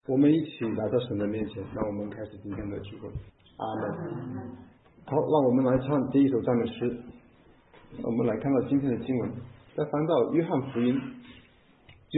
我们一起来到神的面前，让我们开始今天的聚会。阿门。好，让我们来唱第一首赞美诗。我们来看到今天的经文，再翻到约翰福音第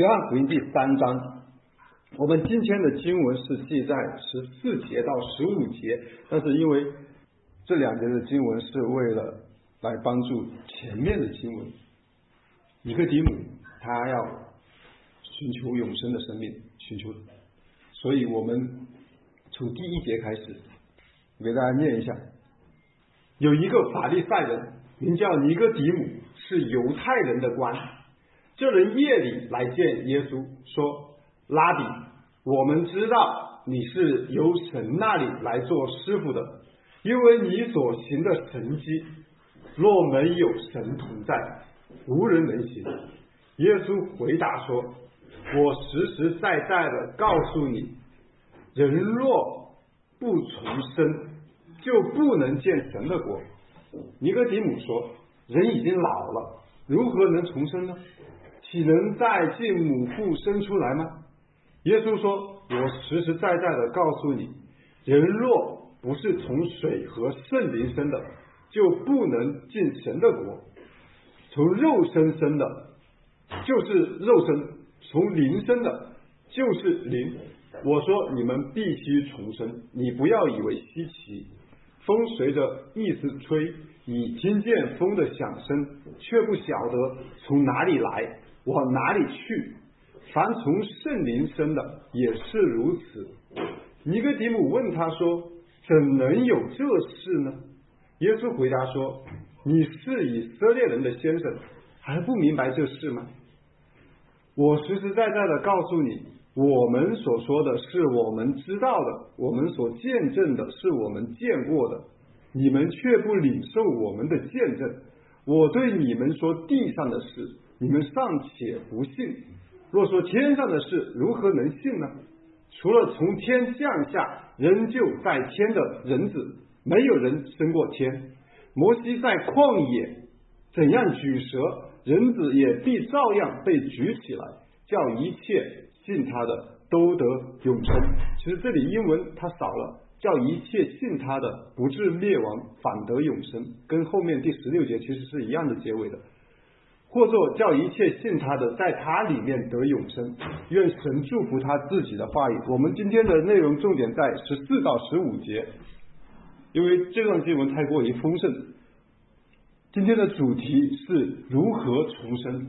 3章。我们今天的经文是记在14节到15节，但是因为这2节的经文是为了来帮助前面的经文。尼哥底母他要寻求永生的生命，所以我们从第1节开始，我给大家念一下。有一个法利赛人名叫尼哥底母，是犹太人的官。这人夜里来见耶稣，说：拉比，我们知道你是由神那里来做师傅的，因为你所行的神迹，若没有神同在，无人能行。耶稣回答说：我实实在在的告诉你，人若不重生，就不能见神的国。尼哥底母说：人已经老了，如何能重生呢？岂能再进母腹生出来吗？耶稣说：我实实在在的告诉你，人若不是从水和圣灵生的，就不能进神的国。从肉身生的就是肉身，从灵生的就是灵。我说你们必须重生，你不要以为稀奇。风随着意思吹，你听见风的响声，却不晓得从哪里来，往哪里去。凡从圣灵生的也是如此。尼哥底母问他说：怎能有这事呢？耶稣回答说：你是以色列人的先生，还不明白这事吗？我实实在在的告诉你，我们所说的是我们知道的，我们所见证的是我们见过的，你们却不领受我们的见证。我对你们说地上的事，你们尚且不信，若说天上的事，如何能信呢？除了从天降下仍旧在天的人子，没有人升过天。摩西在旷野怎样举蛇，人子也必照样被举起来，叫一切信他的都得永生。其实这里英文它少了，叫一切信他的不至灭亡，反得永生，跟后面第16节其实是一样的结尾的。或作叫一切信他的在他里面得永生。愿神祝福他自己的话语。我们今天的内容重点在14到15节，因为这段经文太过于丰盛。今天的主题是如何重生。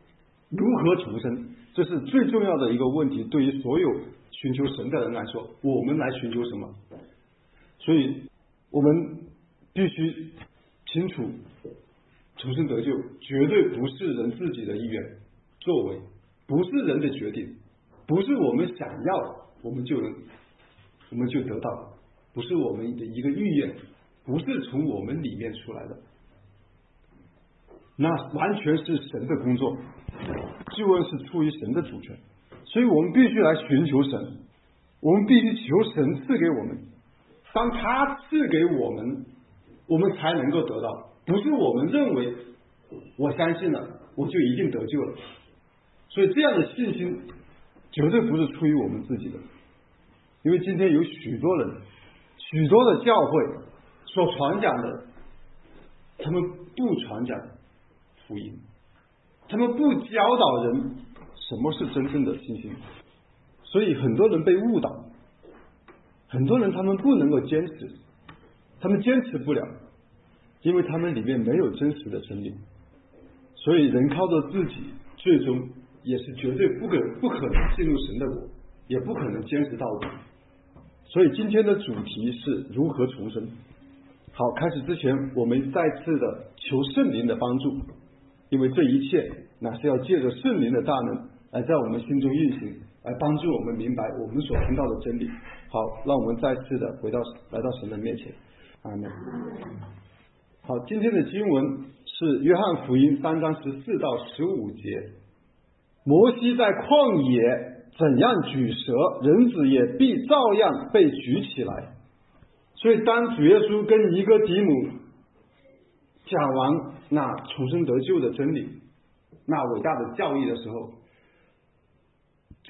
这是最重要的一个问题，对于所有寻求神的人来说，我们来寻求什么？所以我们必须清楚，重生得救绝对不是人自己的意愿作为，不是人的决定，不是我们想要我们就得到，不是我们的一个意愿，不是从我们里面出来的，那完全是神的工作，救恩是出于神的主权。所以我们必须来寻求神，我们必须求神赐给我们，当他赐给我们，我们才能够得到，不是我们认为我相信了我就一定得救了。所以这样的信心绝对不是出于我们自己的。因为今天有许多人，许多的教会所传讲的，他们不传讲福音，他们不教导人什么是真正的信心，所以很多人被误导，很多人他们不能够坚持，他们坚持不了，因为他们里面没有真实的真理。所以人靠着自己，最终也是绝对不可能进入神的国，也不可能坚持到底。所以今天的主题是如何重生。好，开始之前我们再次的求圣灵的帮助，因为这一切乃是要借着圣灵的大能来在我们心中运行，来帮助我们明白我们所听到的真理。好，让我们再次的来到神的面前。阿门。好，今天的经文是约翰福音3章14到15节。摩西在旷野怎样举蛇，人子也必照样被举起来。所以当主耶稣跟尼哥底母讲完那重生得救的真理，那伟大的教义的时候，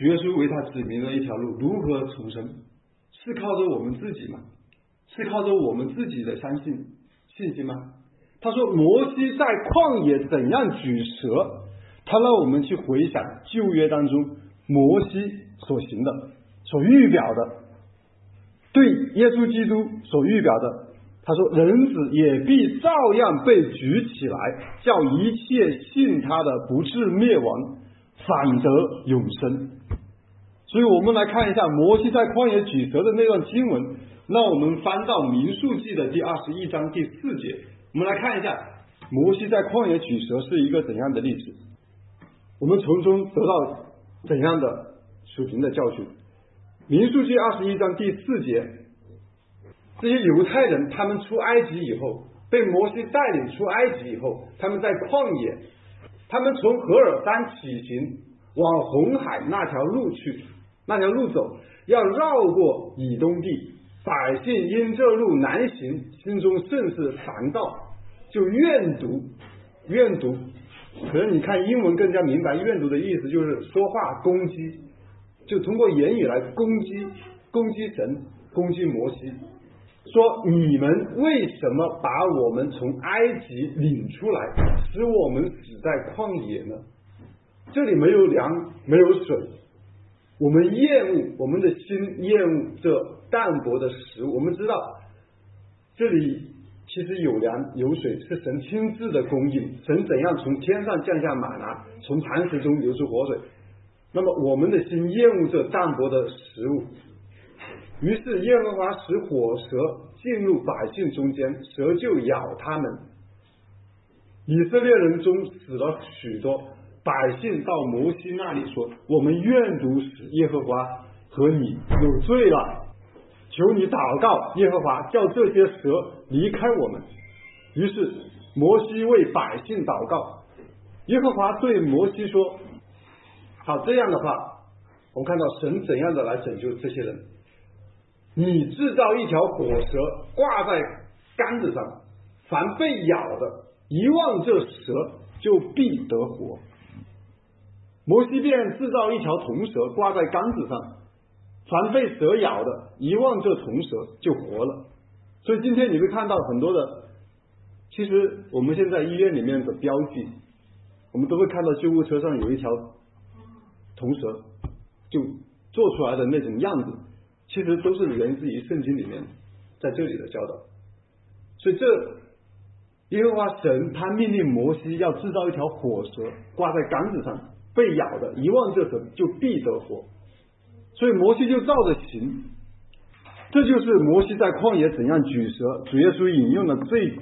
主耶稣为他指明了一条路，如何重生，是靠着我们自己吗？是靠着我们自己的信心吗？他说摩西在旷野怎样举蛇，他让我们去回想旧约当中摩西所行的，所预表的，对耶稣基督所预表的。他说人子也必照样被举起来，叫一切信他的不至灭亡，反得永生。所以我们来看一下摩西在旷野举蛇的那段经文。那我们翻到民数记的第21章第4节，我们来看一下摩西在旷野举蛇是一个怎样的例子，我们从中得到怎样的属灵的教训。民数记21章第4节，这些犹太人他们出埃及以后，被摩西带领出埃及以后，他们在旷野，他们从何尔山起行往红海那条路去，那条路走，要绕过以东地，百姓因这路难行，心中甚是烦躁，就怨毒。可能你看英文更加明白，怨毒的意思就是说话攻击，就通过言语来攻击神，攻击摩西，说你们为什么把我们从埃及领出来，使我们死在旷野呢？这里没有粮，没有水，我们的心厌恶这淡薄的食物。我们知道这里其实有粮有水，是神亲自的供应，神怎样从天上降下玛拿，从磐石中流出活水。那么我们的心厌恶这淡薄的食物，于是耶和华使火蛇进入百姓中间，蛇就咬他们，以色列人中死了许多。百姓到摩西那里说，我们愿毒使耶和华和你有罪了，求你祷告耶和华，叫这些蛇离开我们。于是摩西为百姓祷告，耶和华对摩西说，好，这样的话我们看到神怎样的来拯救这些人，你制造一条火蛇挂在杆子上，凡被咬的一望这蛇就必得活。摩西便制造一条铜蛇挂在杆子上，凡被蛇咬的一望这铜蛇就活了。所以今天你会看到很多的，其实我们现在医院里面的标记，我们都会看到救护车上有一条铜蛇就做出来的那种样子，其实都是源自于圣经里面在这里的教导。所以这耶和华神他命令摩西要制造一条火蛇挂在杆子上，被咬的一望这蛇就必得活。所以摩西就照着行，这就是摩西在旷野怎样举蛇。主耶稣引用了最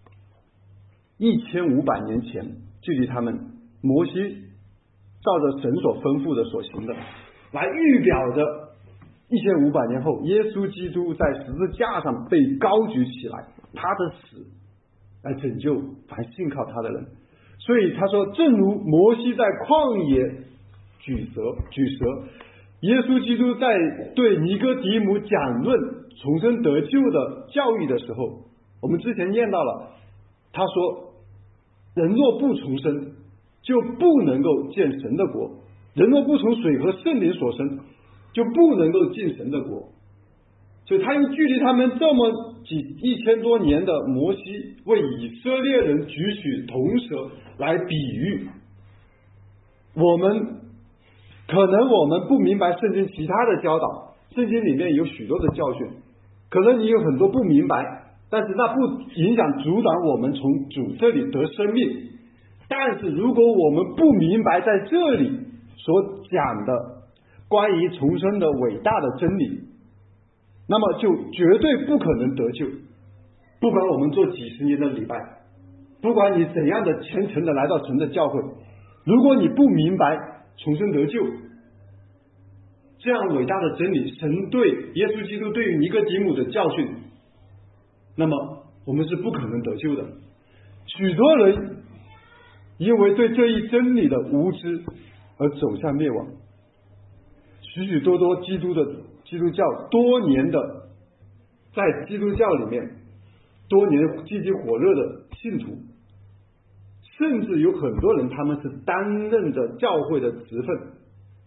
1500年前距离他们摩西照着神所吩咐的所行的，来预表着1500年后耶稣基督在十字架上被高举起来，他的死来拯救凡信靠他的人。所以他说，正如摩西在旷野举蛇，耶稣基督在对尼哥底母讲论重生得救的教育的时候，我们之前念到了，他说人若不重生就不能够见神的国，人若不从水和圣灵所生就不能够进神的国。所以他用距离他们这么1000多年的摩西为以色列人举起铜蛇来比喻。我们不明白圣经其他的教导，圣经里面有许多的教训，可能你有很多不明白，但是那不影响阻挡我们从主这里得生命。但是如果我们不明白在这里所讲的关于重生的伟大的真理，那么就绝对不可能得救。不管我们做几十年的礼拜，不管你怎样的虔诚的来到神的教会，如果你不明白重生得救这样伟大的真理，神对耶稣基督对于尼哥底母的教训，那么我们是不可能得救的。许多人因为对这一真理的无知而走向灭亡，许多基督教多年的在基督教里面多年积极火热的信徒，甚至有很多人他们是担任着教会的职分，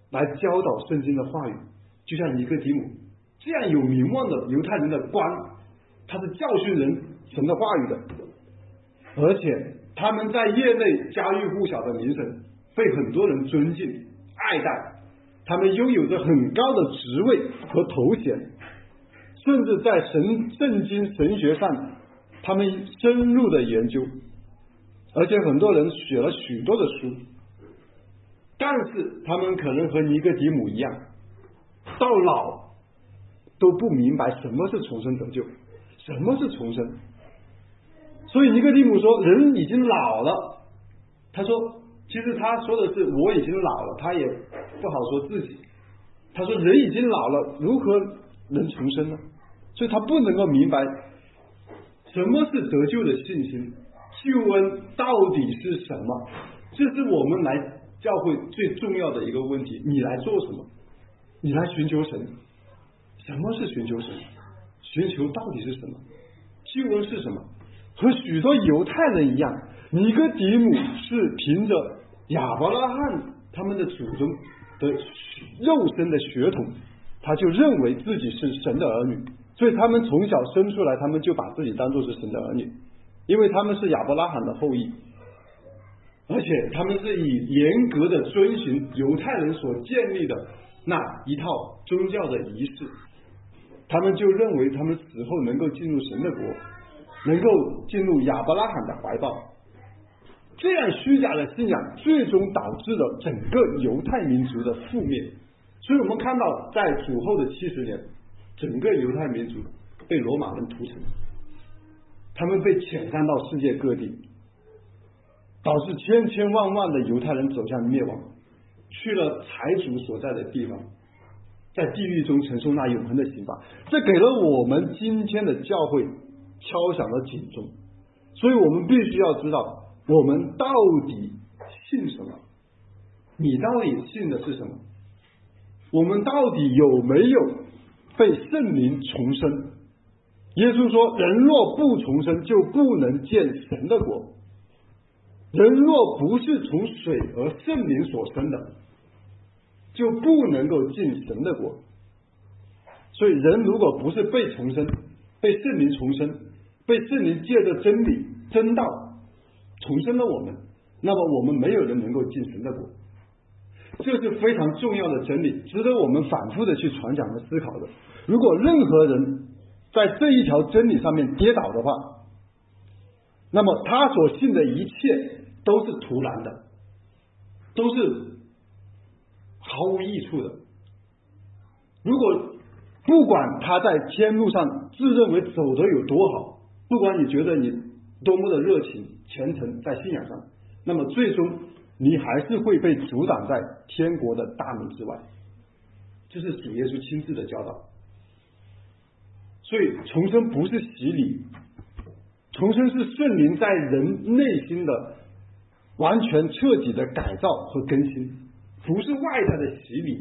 来教导圣经的话语，就像尼哥底母这样有名望的犹太人的官，他是教训人神的话语的，而且他们在业内家喻户晓的名声，被很多人尊敬爱戴，他们拥有着很高的职位和头衔，甚至在圣经神学上他们深入的研究，而且很多人写了许多的书，但是他们可能和尼哥底母一样，到老都不明白什么是重生得救，什么是重生。所以尼哥底母说人已经老了，他说其实他说的是我已经老了，他也不好说自己，他说人已经老了如何能重生呢？所以他不能够明白什么是得救的信心，救恩到底是什么，这是我们来教会最重要的一个问题。你来做什么？你来寻求神。什么是寻求神？寻求到底是什么？救恩是什么？和许多犹太人一样，尼哥底母是凭着亚伯拉罕他们的祖宗的肉身的血统，他就认为自己是神的儿女，所以他们从小生出来，他们就把自己当作是神的儿女，因为他们是亚伯拉罕的后裔，而且他们是以严格的遵循犹太人所建立的那一套宗教的仪式，他们就认为他们死后能够进入神的国，能够进入亚伯拉罕的怀抱。这样虚假的信仰最终导致了整个犹太民族的覆灭。所以我们看到在主后的70年，整个犹太民族被罗马人屠城，他们被遣散到世界各地，导致千千万万的犹太人走向灭亡，去了财主所在的地方，在地狱中承受那永恒的刑罚。这给了我们今天的教会敲响了警钟。所以我们必须要知道我们到底信什么，你到底信的是什么，我们到底有没有被圣灵重生。耶稣说人若不重生就不能见神的国，人若不是从水和圣灵所生的，就不能够进神的国。所以人如果不是被重生，被圣灵重生，被圣灵借着真理真道重生了我们，那么我们没有人能够进神的国。这是非常重要的真理，值得我们反复的去传讲和思考的。如果任何人在这一条真理上面跌倒的话，那么他所信的一切都是徒然的，都是毫无益处的。如果不管他在天路上自认为走得有多好，不管你觉得你多么的热情虔诚在信仰上，那么最终你还是会被阻挡在天国的大门之外。这是主耶稣亲自的教导。所以重生不是洗礼，重生是圣灵在人内心的完全彻底的改造和更新，不是外在的洗礼，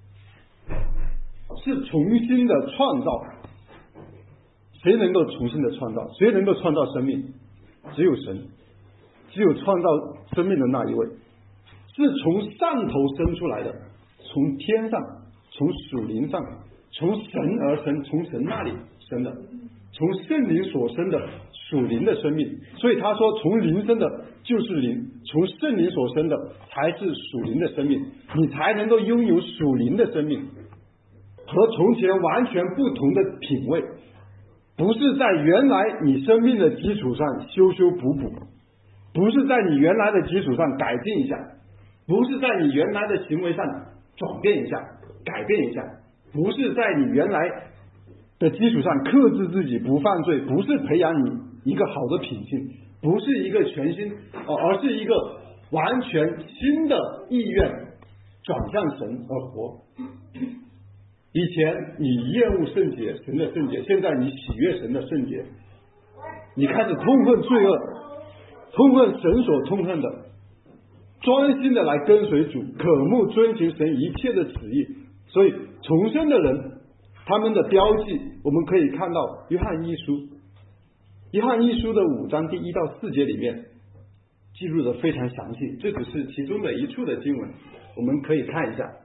是重新的创造。谁能够重新的创造？谁能够创造生命？只有神，只有创造生命的那一位，是从上头生出来的，从天上，从属灵上，从神而生，从神那里生的，从圣灵所生的属灵的生命。所以他说从灵生的就是灵，从圣灵所生的才是属灵的生命，你才能够拥有属灵的生命，和从前完全不同的品味。不是在原来你生命的基础上修修补补，不是在你原来的基础上改进一下，不是在你原来的行为上转变一下改变一下，不是在你原来的基础上克制自己不犯罪，不是培养你一个好的品性，不是一个全新而是一个完全新的意愿转向神而活。以前你厌恶圣洁，神的圣洁，现在你喜悦神的圣洁，你开始痛恨罪恶，痛恨神所痛恨的，专心的来跟随主，渴慕遵行神一切的旨意。所以重生的人他们的标记我们可以看到约翰一书的5章第1到4节里面记录的非常详细，这只是其中的一处的经文，我们可以看一下。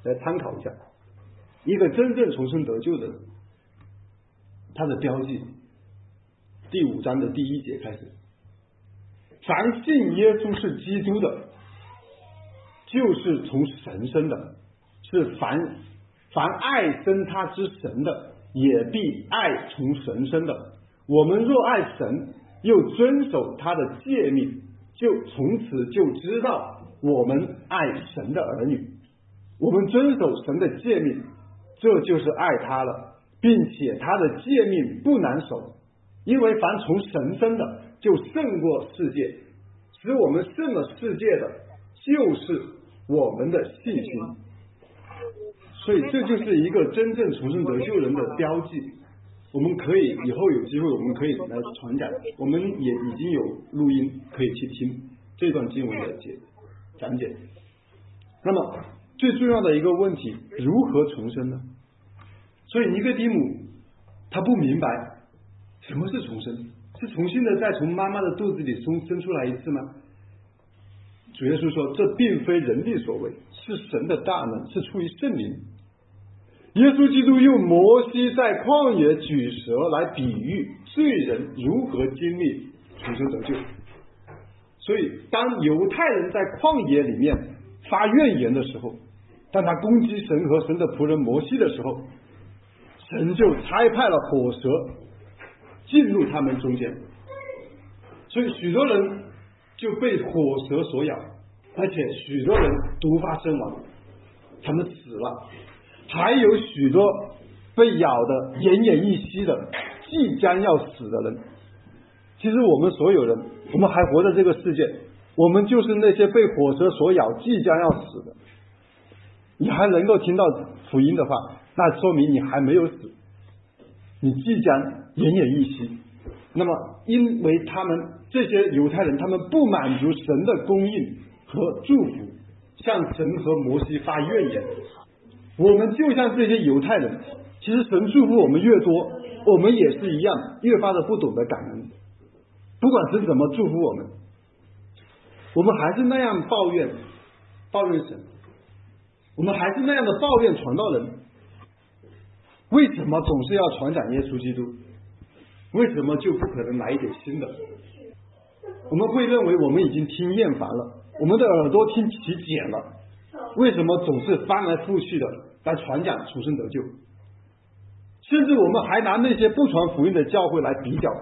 来参考一下，一个真正重生得救的人，他的标记，第5章的第1节开始，凡信耶稣是基督的，就是从神生的，是凡爱生他之神的，也必爱从神生的。我们若爱神，又遵守他的诫命，就从此就知道我们爱神的儿女。我们遵守神的诫命，这就是爱他了，并且他的诫命不难守，因为凡从神生的，就胜过世界，使我们胜了世界的，就是我们的信心。所以这就是一个真正重生得救人的标记。我们可以以后有机会，我们可以来传讲，我们也已经有录音可以去听这段经文的讲解。那么最重要的一个问题，如何重生呢？所以尼哥底母他不明白什么是重生，是重新的再从妈妈的肚子里生出来一次吗？主耶稣说，这并非人力所为，是神的大能，是出于圣灵。耶稣基督用摩西在旷野举蛇来比喻罪人如何经历重生得救。所以当犹太人在旷野里面发怨言的时候，当他攻击神和神的仆人摩西的时候，神就差派了火蛇进入他们中间，所以许多人就被火蛇所咬，而且许多人毒发身亡，他们死了，还有许多被咬得奄奄一息的，即将要死的人。其实我们所有人，我们还活在这个世界，我们就是那些被火蛇所咬即将要死的。你还能够听到福音的话，那说明你还没有死，你即将奄奄一息。那么因为他们这些犹太人，他们不满足神的供应和祝福，向神和摩西发怨言。我们就像这些犹太人，其实神祝福我们越多，我们也是一样，越发的不懂得感恩。不管神怎么祝福我们，我们还是那样抱怨神，我们还是那样的抱怨传道人。为什么总是要传讲耶稣基督？为什么就不可能来一点新的？我们会认为我们已经听厌烦了，我们的耳朵听起茧了，为什么总是翻来覆去的来传讲重生得救？甚至我们还拿那些不传福音的教会来比较，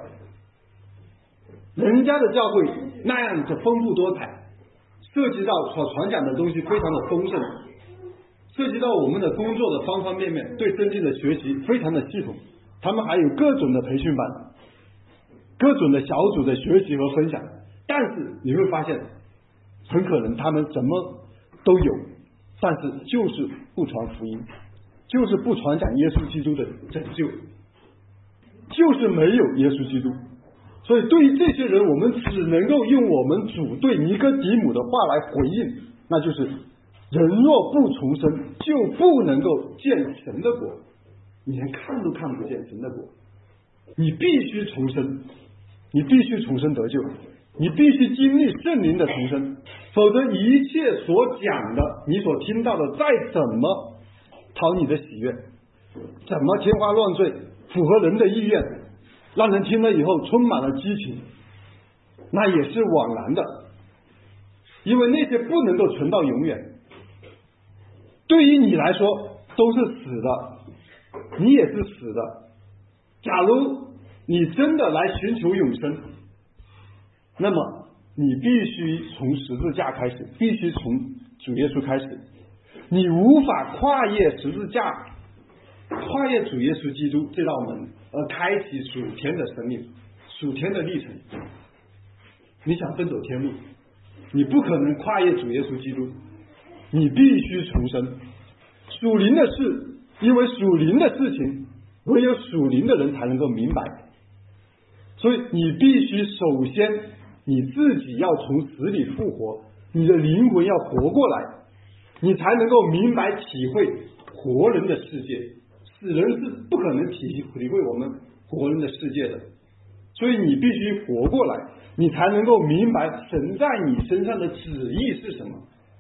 人家的教会那样的丰富多彩，涉及到所传讲的东西非常的丰盛，涉及到我们的工作的方方面面，对圣经的学习非常的系统，他们还有各种的培训班，各种的小组的学习和分享。但是你会发现，很可能他们什么都有，但是就是不传福音，就是不传讲耶稣基督的拯救，就是没有耶稣基督。所以对于这些人，我们只能够用我们主对尼哥底母的话来回应，那就是人若不重生，就不能够见神的国。你连看都看不见神的国，你必须重生，你必须重生得救，你必须经历圣灵的重生，否则一切所讲的，你所听到的，再怎么讨你的喜悦，怎么天花乱坠，符合人的意愿，让人听了以后充满了激情，那也是枉然的，因为那些不能够存到永远。对于你来说都是死的，你也是死的。假如你真的来寻求永生，那么你必须从十字架开始，必须从主耶稣开始。你无法跨越十字架，跨越主耶稣基督这道门，而开启属天的生命，属天的历程。你想奔走天路，你不可能跨越主耶稣基督，你必须重生。属灵的事，因为属灵的事情唯有属灵的人才能够明白，所以你必须首先你自己要从死里复活，你的灵魂要活过来，你才能够明白体会活人的世界。死人是不可能体会我们活人的世界的，所以你必须活过来，你才能够明白神在你身上的旨意是什么。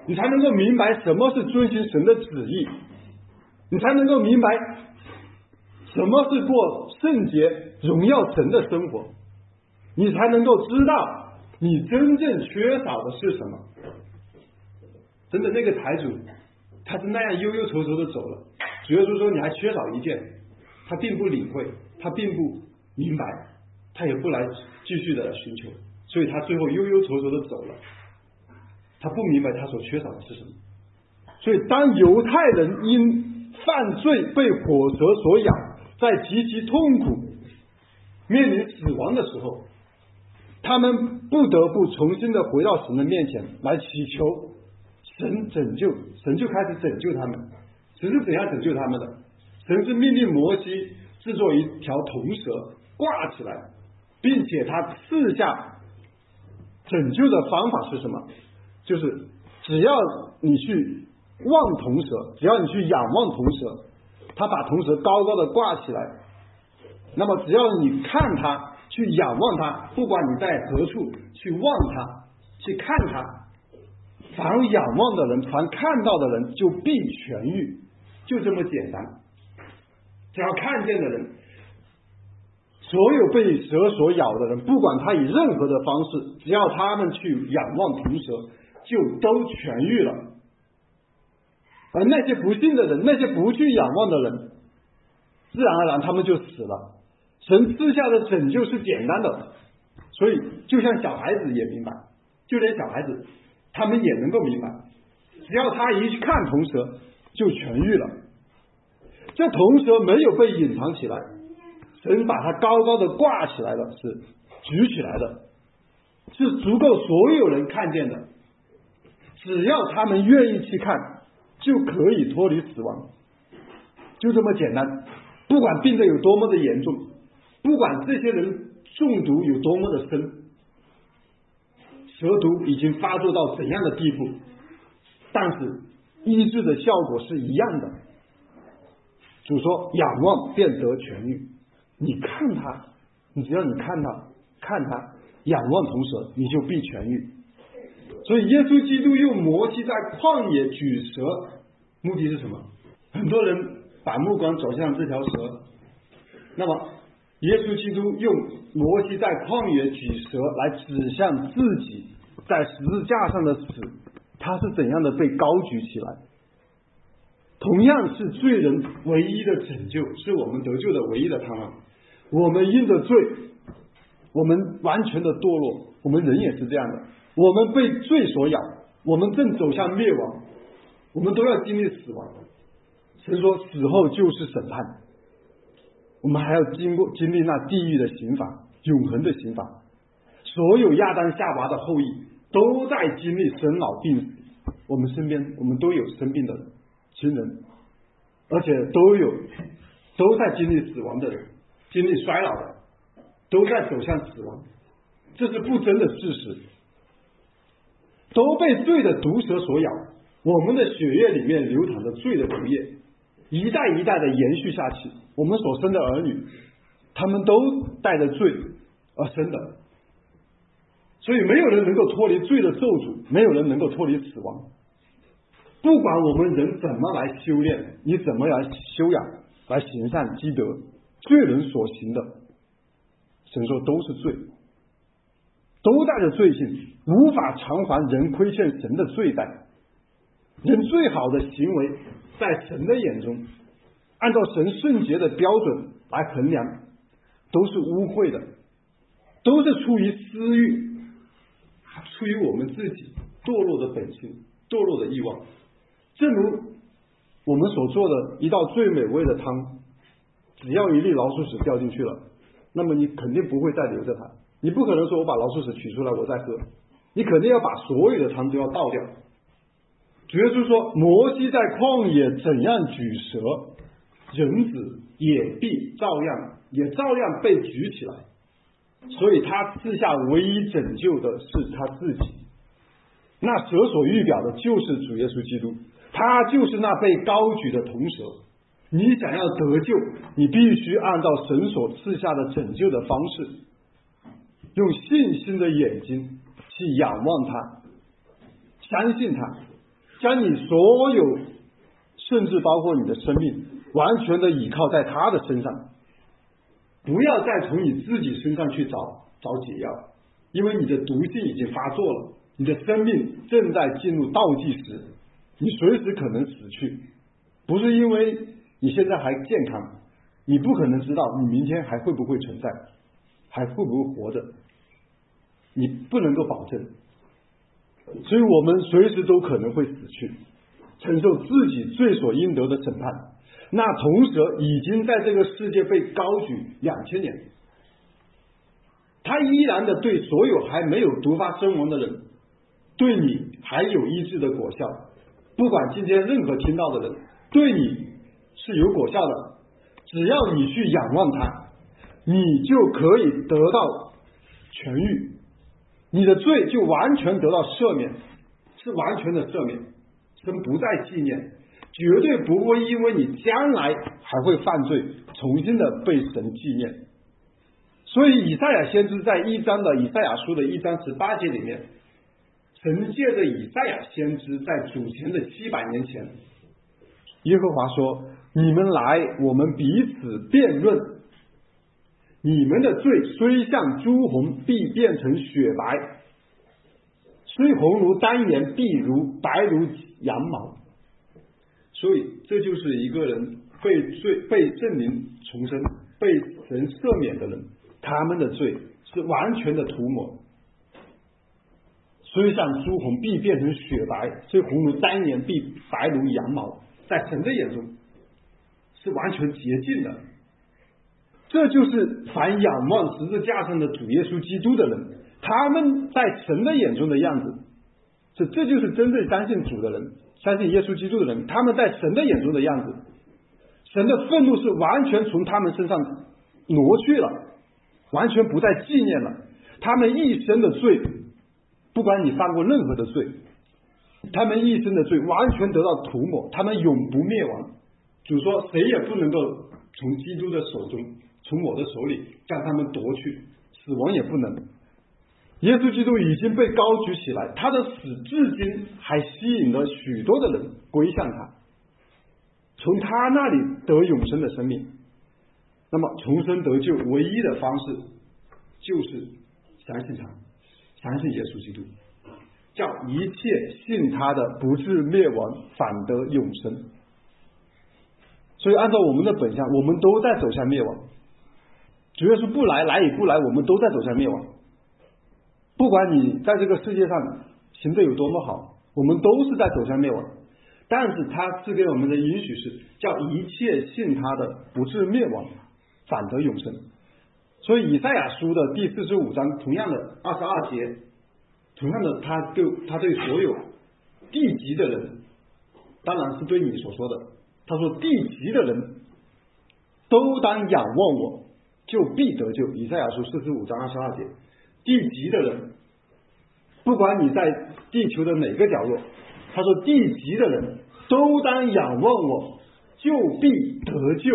你才能够明白什么是遵行神的旨意，你才能够明白什么是过圣洁荣耀神的生活，你才能够知道你真正缺少的是什么。真的，那个财主他是那样忧忧愁愁的走了，主耶稣说你还缺少一件，他并不领会，他并不明白，他也不来继续的来寻求，所以他最后忧忧愁愁的走了，他不明白他所缺少的是什么。所以当犹太人因犯罪被火蛇所咬，在极其痛苦面临死亡的时候，他们不得不重新的回到神的面前来祈求神拯救，神就开始拯救他们。神是怎样拯救他们的？神是命令摩西制作一条铜蛇挂起来，并且他赐下拯救的方法是什么？就是只要你去望铜蛇，只要你去仰望铜蛇，他把铜蛇高高的挂起来，那么只要你看它，去仰望它，不管你在何处去望它，去看它，凡仰望的人，凡看到的人就必痊愈，就这么简单。只要看见的人，所有被蛇所咬的人，不管他以任何的方式，只要他们去仰望铜蛇，就都痊愈了。而那些不信的人，那些不去仰望的人，自然而然他们就死了。神赐下的拯救是简单的，所以就像小孩子也明白，就连小孩子他们也能够明白，只要他一去看铜蛇就痊愈了。这铜蛇没有被隐藏起来，神把它高高的挂起来了，是举起来的，是足够所有人看见的。只要他们愿意去看，就可以脱离死亡，就这么简单。不管病得有多么的严重，不管这些人中毒有多么的深，蛇毒已经发作到怎样的地步，但是医治的效果是一样的。主说仰望便得痊愈，你看他，你只要你看他仰望铜蛇，你就必痊愈。所以耶稣基督用摩西在旷野举蛇，目的是什么？很多人把目光走向这条蛇，那么耶稣基督用摩西在旷野举蛇来指向自己在十字架上的死，他是怎样的被高举起来。同样是罪人唯一的拯救，是我们得救的唯一的盼望。我们因着罪，我们完全的堕落，我们人也是这样的，我们被罪所咬，我们正走向灭亡，我们都要经历死亡。神说死后就是审判，我们还要经历那地狱的刑罚，永恒的刑罚。所有亚当夏娃的后裔都在经历生老病死，我们身边我们都有生病的亲人，而且都在经历死亡的人，经历衰老的，都在走向死亡，这是不争的事实。都被罪的毒蛇所咬，我们的血液里面流淌着罪的毒液，一代一代的延续下去。我们所生的儿女，他们都带着罪而生的，所以没有人能够脱离罪的咒诅，没有人能够脱离死亡。不管我们人怎么来修炼，你怎么来修养，来行善积德，罪人所行的，神说都是罪，都带着罪性，无法偿还人亏欠神的罪债。人最好的行为在神的眼中，按照神圣洁的标准来衡量，都是污秽的，都是出于私欲，出于我们自己堕落的本性，堕落的欲望。正如我们所做的一道最美味的汤，只要一粒老鼠屎掉进去了，那么你肯定不会再留着它，你不可能说我把老鼠屎取出来我再喝，你肯定要把所有的汤都要倒掉。主耶稣说摩西在旷野怎样举蛇，人子也必照样被举起来。所以他赐下唯一拯救的是他自己，那蛇所预表的就是主耶稣基督，他就是那被高举的铜蛇。你想要得救，你必须按照神所赐下的拯救的方式，用信心的眼睛去仰望他，相信他， 将你所有，甚至包括你的生命，完全的倚靠在他的身上，不要再从你自己身上去找解药，因为你的毒性已经发作了，你的生命正在进入倒计时，你随时可能死去，不是因为你现在还健康，你不可能知道你明天还会不会存在，还会不会活着，你不能够保证，所以我们随时都可能会死去，承受自己罪所应得的审判。那铜蛇已经在这个世界被高举2000年，他依然的对所有还没有毒发身亡的人，对你还有医治的果效。不管今天任何听到的人，对你是有果效的，只要你去仰望他，你就可以得到痊愈，你的罪就完全得到赦免，是完全的赦免，神不再纪念，绝对不会因为你将来还会犯罪重新的被神纪念。所以以赛亚先知在1章的以赛亚书的1章18节里面，神借着以赛亚先知在主前的700年前，耶和华说，你们来，我们彼此辩论，你们的罪虽像朱红，必变成雪白，虽红如丹颜，必白如羊毛。所以这就是一个人被圣灵重生，被神赦免的人，他们的罪是完全的涂抹，虽像朱红，必变成雪白，虽红如丹颜，必白如羊毛，在神的眼中是完全洁净的。这就是凡仰望十字架上的主耶稣基督的人，他们在神的眼中的样子，这就是真正相信主的人，相信耶稣基督的人，他们在神的眼中的样子。神的愤怒是完全从他们身上挪去了，完全不再纪念了，他们一生的罪，不管你犯过任何的罪，他们一生的罪完全得到涂抹，他们永不灭亡。主说，谁也不能够从基督的手中，从我的手里将他们夺去，死亡也不能。耶稣基督已经被高举起来，他的死至今还吸引了许多的人归向他，从他那里得永生的生命。那么重生得救唯一的方式就是相信他，相信耶稣基督，叫一切信他的不至灭亡，反得永生。所以按照我们的本相，我们都在走向灭亡，主耶稣不来，来与不来，我们都在走向灭亡。不管你在这个世界上行得有多么好，我们都是在走向灭亡。但是他赐给我们的允许是叫一切信他的不至灭亡，反得永生。所以以赛亚书的第45章同样的22节，同样的他对所有地级的人，当然是对你所说的，他说地级的人都当仰望我，就必得救。以赛亚书45章22节，地级的人，不管你在地球的哪个角落，他说地级的人都当仰望我，就必得救，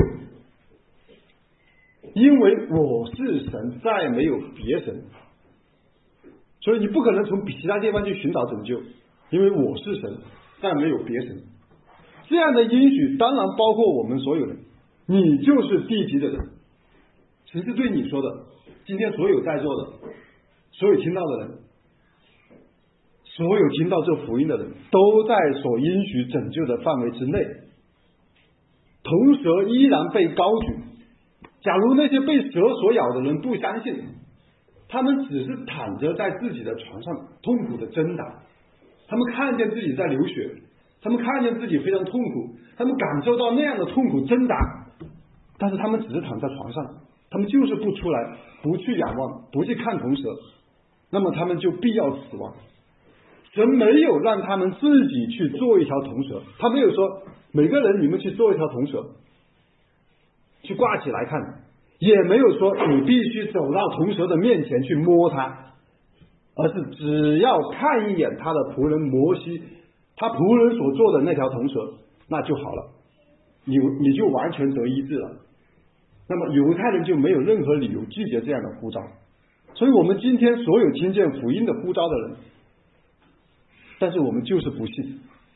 因为我是神，再没有别神。所以你不可能从其他地方去寻找拯救，因为我是神，再没有别神。这样的应许当然包括我们所有人，你就是地级的人，神是对你说的。今天所有在座的，所有听到的人，所有听到这福音的人，都在所应许拯救的范围之内。铜蛇依然被高举，假如那些被蛇所咬的人不相信，他们只是躺着在自己的床上痛苦的挣扎，他们看见自己在流血，他们看见自己非常痛苦，他们感受到那样的痛苦挣扎，但是他们只是躺在床上，他们就是不出来，不去仰望，不去看铜蛇，那么他们就必要死亡。神没有让他们自己去做一条铜蛇，他没有说每个人你们去做一条铜蛇去挂起来看，也没有说你必须走到铜蛇的面前去摸它，而是只要看一眼他的仆人摩西，他仆人所做的那条铜蛇，那就好了，你就完全得医治了。那么犹太人就没有任何理由拒绝这样的呼召。所以我们今天所有听见福音的呼召的人，但是我们就是不信，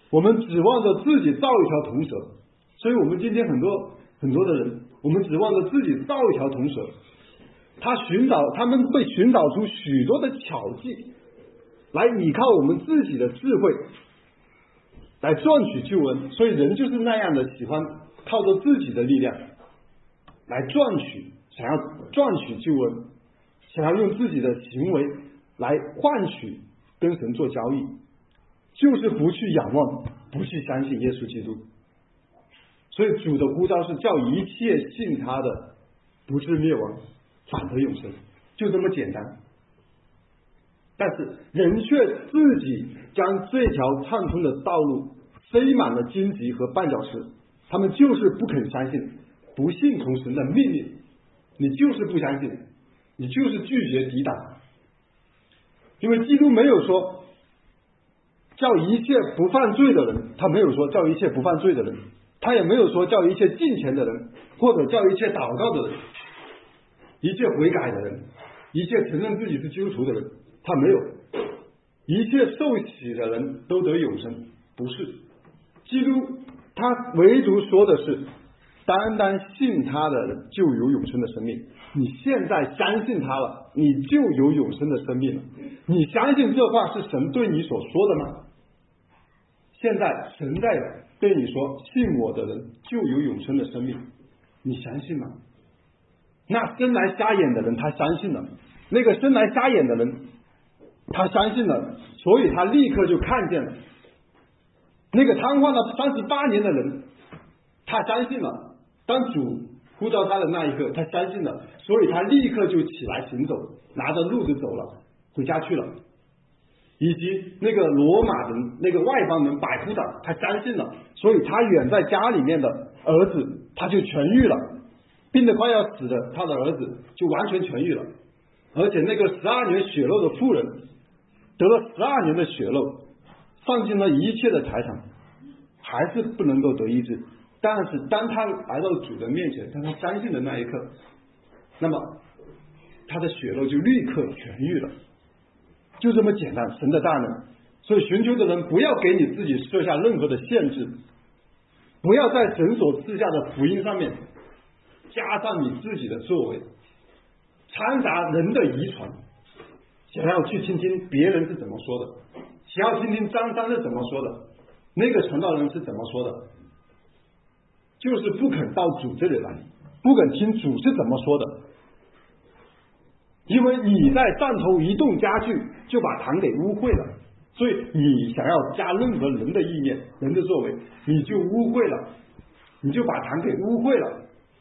我们指望着自己造一条铜蛇，所以我们今天很多的人，我们指望着自己造一条铜蛇，他们会寻找出许多的巧计，来依靠我们自己的智慧来赚取救恩。所以人就是那样的，喜欢靠着自己的力量来想要赚取救恩，想要用自己的行为来换取跟神做交易，就是不去仰望，不去相信耶稣基督。所以主的呼召是叫一切信他的不至灭亡，反得永生，就这么简单。但是人却自己将这条畅通的道路塞满了荆棘和绊脚石，他们就是不肯相信，不信从神的命令。你就是不相信，你就是拒绝抵挡。因为基督没有说叫一切不犯罪的人，他没有说叫一切不犯罪的人，他也没有说叫一切敬虔的人，或者叫一切祷告的人，一切悔改的人，一切承认自己是基督徒的人，他没有。一切受洗的人都得永生，不是。基督他唯独说的是单单信他的人就有永生的生命。你现在相信他了，你就有永生的生命了。你相信这话是神对你所说的吗？现在神在对你说，信我的人就有永生的生命，你相信吗？那生来瞎眼的人他相信了，那个生来瞎眼的人他相信了，所以他立刻就看见了。那个瘫痪了38年的人他相信了，当主呼召他的那一刻他相信了，所以他立刻就起来行走，拿着路子走了，回家去了。以及那个罗马人，那个外邦人百夫长他相信了，所以他远在家里面的儿子他就痊愈了，病得快要死的他的儿子就完全痊愈了。而且那个12年血漏的妇人得了12年的血漏，放尽了一切的财产，还是不能够得医治。但是当他来到主的面前，当他相信的那一刻，那么他的血漏就立刻痊愈了。就这么简单，神的大能。所以寻求的人不要给你自己设下任何的限制，不要在神所赐下的福音上面加上你自己的作为，掺杂人的遗传，想要去听听别人是怎么说的，想要听听张三是怎么说的，那个传道人是怎么说的，就是不肯到主这里来，不肯听主是怎么说的。因为你在上头一动家具就把坛给污秽了，所以你想要加任何人的意念，人的作为，你就污秽了，你就把坛给污秽了。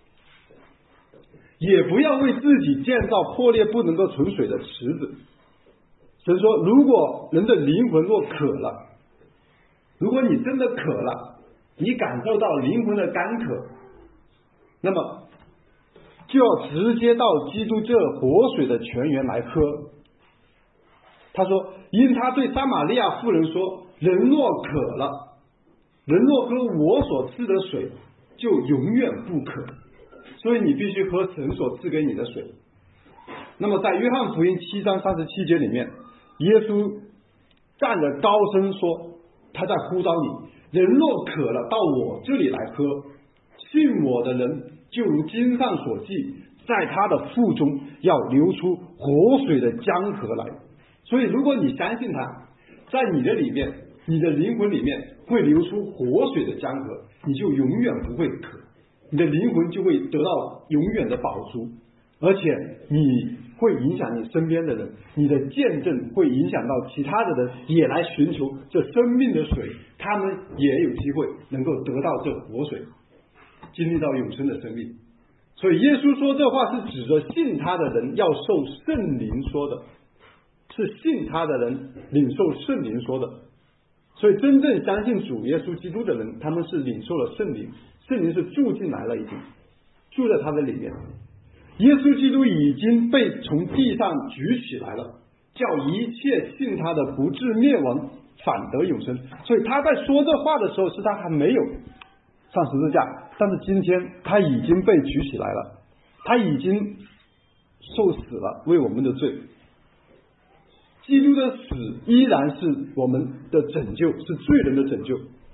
也不要为自己建造破裂不能够存水的池子。神说，如果人的灵魂若渴了，如果你真的渴了，你感受到灵魂的干渴，那么就要直接到基督这活水的泉源来喝。他说，因他对撒玛利亚妇人说，人若渴了，人若喝我所赐的水，就永远不渴，所以你必须喝神所赐给你的水。那么在约翰福音7章37节里面，耶稣站着高声说，他在呼召你，人若渴了，到我这里来喝，信我的人就如经上所记，在他的腹中要流出活水的江河来。所以如果你相信他，在你的里面，你的灵魂里面会流出活水的江河，你就永远不会渴，你的灵魂就会得到永远的饱足，而且你会影响你身边的人，你的见证会影响到其他的人也来寻求这生命的水，他们也有机会能够得到这活水，经历到永生的生命。所以耶稣说这话是指着信他的人要受圣灵说的，是信他的人领受圣灵说的。所以真正相信主耶稣基督的人，他们是领受了圣灵，圣灵是住进来了，已经住在他的里面。耶稣基督已经被从地上举起来了，叫一切信他的不至灭亡，反得永生。所以他在说这话的时候，是他还没有上十字架，但是今天他已经被举起来了，他已经受死了，为我们的罪。基督的死依然是我们的拯救，是罪人的拯救。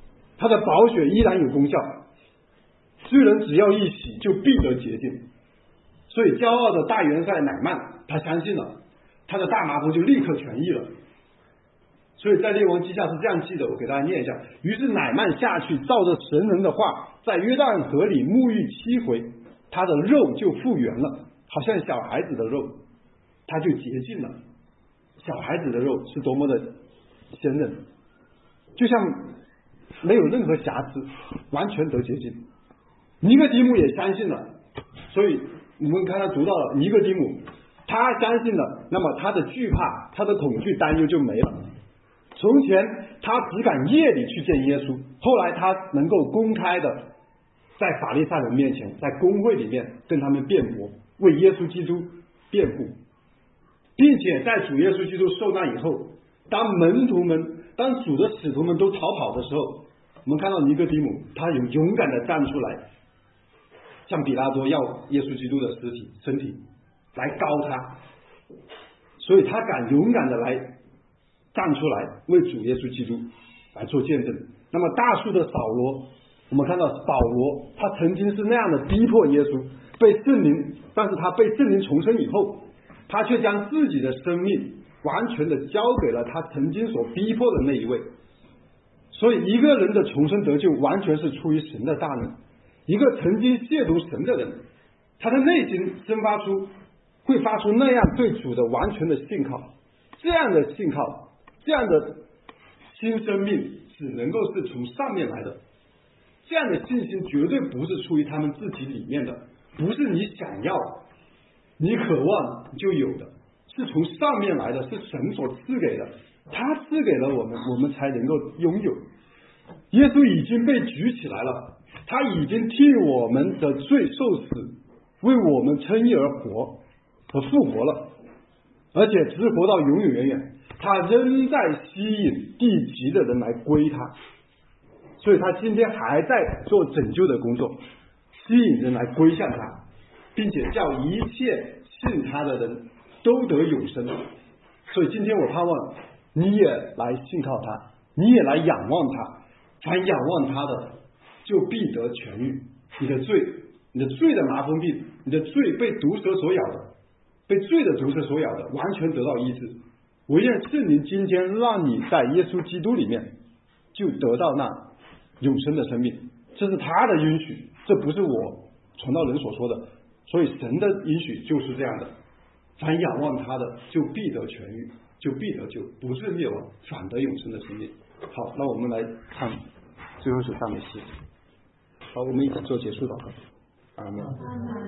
他的宝血依然有功效，罪人只要一洗就必得洁净。所以骄傲的大元帅乃曼他相信了，他的大麻风就立刻痊愈了。所以在列王记下是这样记的，我给大家念一下。于是乃曼下去，照着神人的话，在约旦河里沐浴7回，他的肉就复原了，好像小孩子的肉，他就洁净了。小孩子的肉是多么的鲜嫩，就像没有任何瑕疵，完全得洁净。尼哥底母也相信了，所以我们刚才读到了尼哥底母，他相信了，那么他的惧怕、他的恐惧、担忧就没了。从前他只敢夜里去见耶稣，后来他能够公开的在法利赛人面前，在公会里面跟他们辩驳，为耶稣基督辩护，并且在主耶稣基督受难以后，当主的使徒们都逃跑的时候，我们看到尼哥底母他有勇敢的站出来，向比拉多要耶稣基督的身体来膏他，所以他敢勇敢的来站出来为主耶稣基督来做见证。那么大数的扫罗，我们看到保罗他曾经是那样的逼迫耶稣，被圣灵，但是他被圣灵重生以后，他却将自己的生命完全的交给了他曾经所逼迫的那一位。所以一个人的重生得救完全是出于神的大能。一个曾经亵渎神的人，他的内心会发出那样对主的完全的信靠，这样的信靠，这样的新生命只能够是从上面来的。这样的信心绝对不是出于他们自己里面的，不是你想要你渴望就有的，是从上面来的，是神所赐给的，他赐给了我们，我们才能够拥有。耶稣已经被举起来了，他已经替我们的罪受死，为我们称义而活和复活了，而且直活到永永远远，他仍在吸引地极的人来归他。所以他今天还在做拯救的工作，吸引人来归向他，并且叫一切信他的人都得永生。所以今天我盼望你也来信靠他，你也来仰望他，凡仰望他的就必得痊愈。你的罪的麻风病，你的罪被毒蛇所咬的，被罪的毒蛇所咬的，完全得到医治。唯愿圣灵今天让你在耶稣基督里面就得到那永生的生命，这是他的允许，这不是我传道人所说的。所以神的允许就是这样的，凡仰望他的就必得痊愈，就必得救，不是灭亡，反得永生的生命。好，那我们来唱最后一首赞美诗。好，我们一起做结束祷告。阿门。